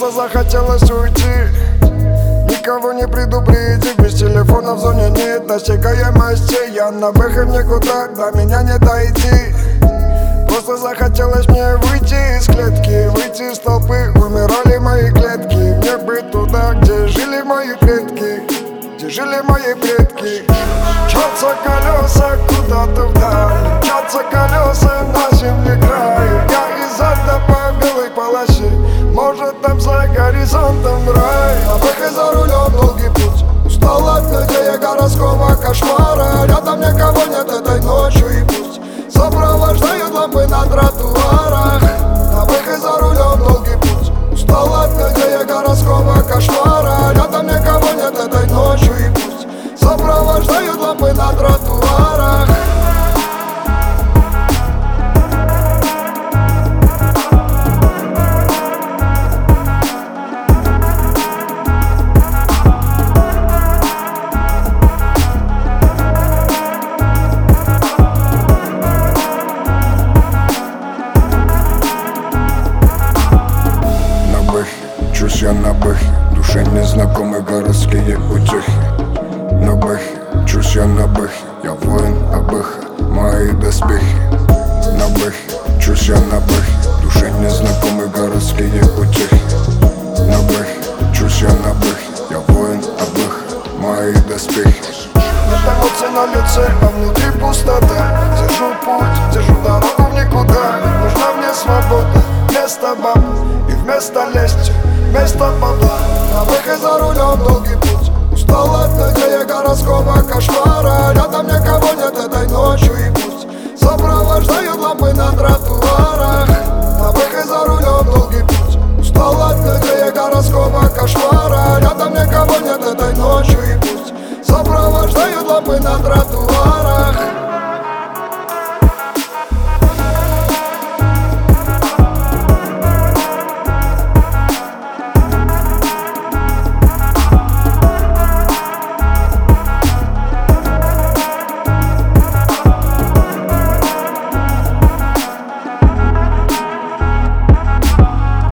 Просто захотелось уйти, никого не предупредив. Без телефона в зоне нет досягаемости. Я на выход никуда, до меня не дойти. Просто захотелось мне выйти из клетки, выйти из толпы. Умирали мои клетки. Мне бы туда, где жили мои предки, где жили мои предки. Мчатся колеса куда-то вдаль, мчатся колеса на земле край. Я из ада по белой полосе, может там за горизонтом рай. На выход за рулем долгий путь, устал от людей городского кошмара. Рядом никого нет этой ночью и пусть сопровождают лампы на тротуарах. На выход за рулем долгий путь, устал от людей городского кошмара. Рядом никого нет этой ночью и пусть сопровождают лампы на тротуарах. Чусь я на бэхе, душе незнакомые городские утехи. На бэхе, чусь я на бэхе, я воин Абэха, мои доспехи. На бэхе, чусь я на бэхе, душе незнакомые городские утехи. На бэхе, чусь я на бэхе, я воин Абэха, мои доспехи. Нет эмоций на лице, а внутри пустота. Держу путь, держу дорогу в никуда. Нужна мне свобода, вместо баб и вместо лести, вместо бабла. На выход за рулем долгий путь, устал от людей городского кошмара.